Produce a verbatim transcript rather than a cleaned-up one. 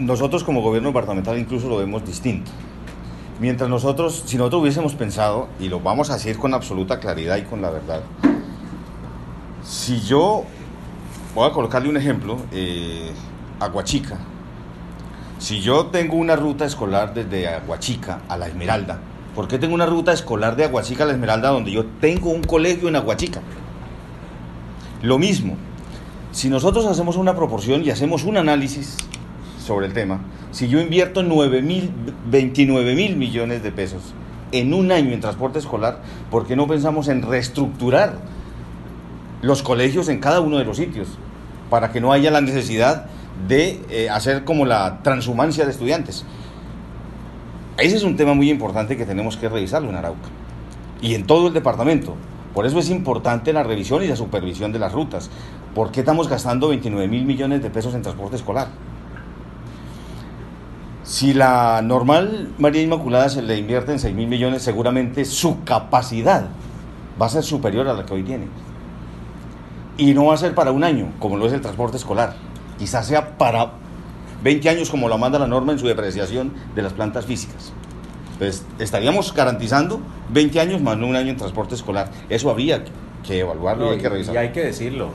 nosotros como gobierno departamental incluso lo vemos distinto. Mientras nosotros, si nosotros hubiésemos pensado, y lo vamos a decir con absoluta claridad y con la verdad, si yo, voy a colocarle un ejemplo, eh, Aguachica, si yo tengo una ruta escolar desde Aguachica a La Esmeralda, ¿por qué tengo una ruta escolar de Aguachica a La Esmeralda donde yo tengo un colegio en Aguachica? Lo mismo, si nosotros hacemos una proporción y hacemos un análisis sobre el tema, si yo invierto nueve mil, veintinueve mil millones de pesos en un año en transporte escolar, ¿por qué no pensamos en reestructurar los colegios en cada uno de los sitios para que no haya la necesidad de eh, hacer como la transhumancia de estudiantes? Ese es un tema muy importante que tenemos que revisarlo en Arauca y en todo el departamento. Por eso es importante la revisión y la supervisión de las rutas. ¿Por qué estamos gastando veintinueve mil millones de pesos en transporte escolar? Si la normal María Inmaculada se le invierte en seis mil millones, seguramente su capacidad va a ser superior a la que hoy tiene. Y no va a ser para un año, como lo es el transporte escolar. Quizás sea para veinte años, como lo manda la norma en su depreciación de las plantas físicas. Entonces, estaríamos garantizando veinte años más no un año en transporte escolar. Eso habría que evaluarlo No, y hay que revisarlo. Y hay que decirlo.